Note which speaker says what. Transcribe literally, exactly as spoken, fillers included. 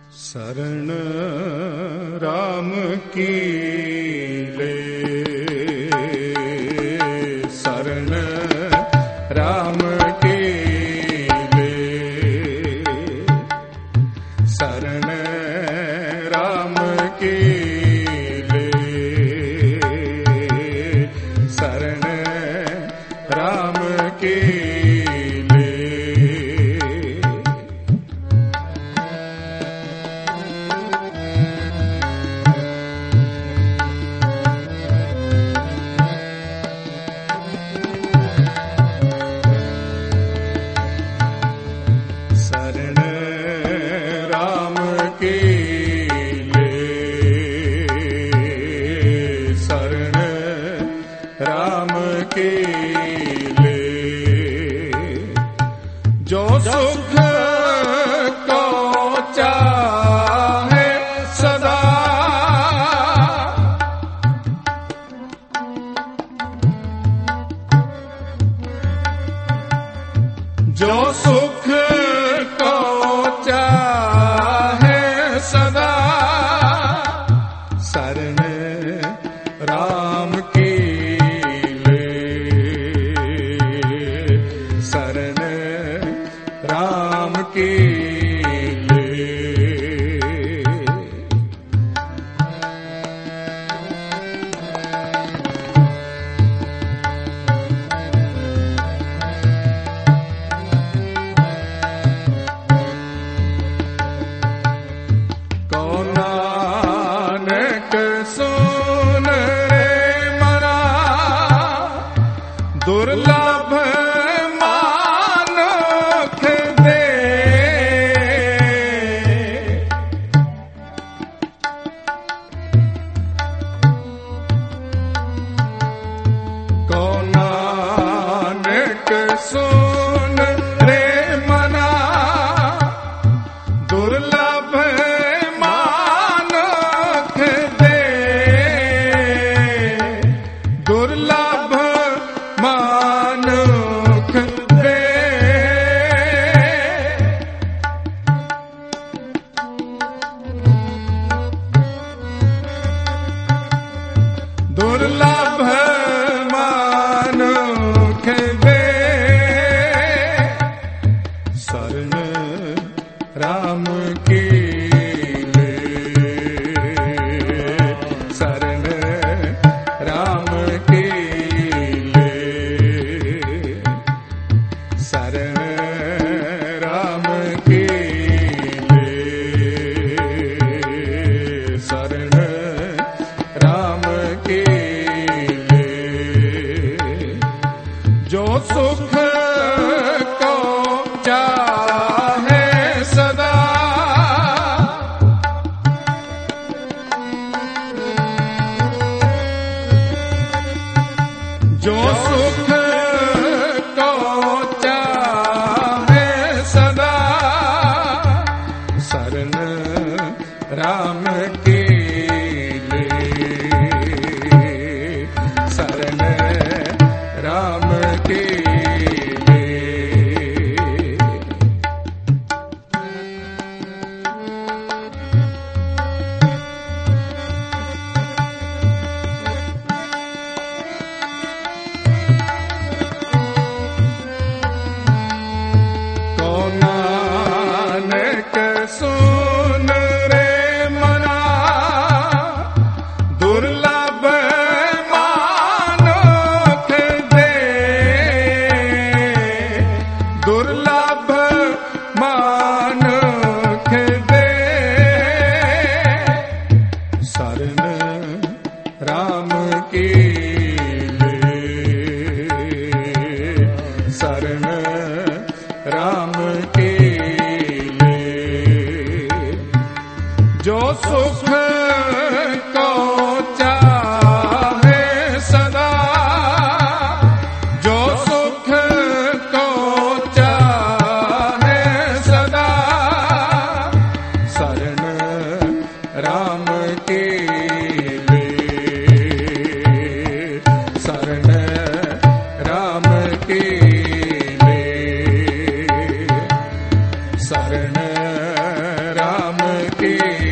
Speaker 1: शरण राम की ले, शरण राम की ले, शरण राम की ले, शरण राम की राम के ले, जो सुख को चाहे सदा, जो सुख को चाहे सदा, शरण राम की राम के ले। कौन नानक सुन रे मरा, दुर्लभ सुन रे मना, दुर्लभ मानक दे, दुर्लभ मानक दे, दुर्लभ मानक दे, शरण राम के ले, शरण राम के ले, शरण राम के ले, शरण राम के ले, जो सुख को चाहे सदा, जो सुख को चाहे सदा, शरण राम के ले, शरण राम के ले। नानक सुन रे मना, दुर्लभ मानक दे, दुर्लभ मानक दे, शरण राम के ले, शरण राम के ले, जो सुख को चाहे सदा, जो सुख को चाहे सदा, शरण राम के ले, शरण राम के ले, शरण राम के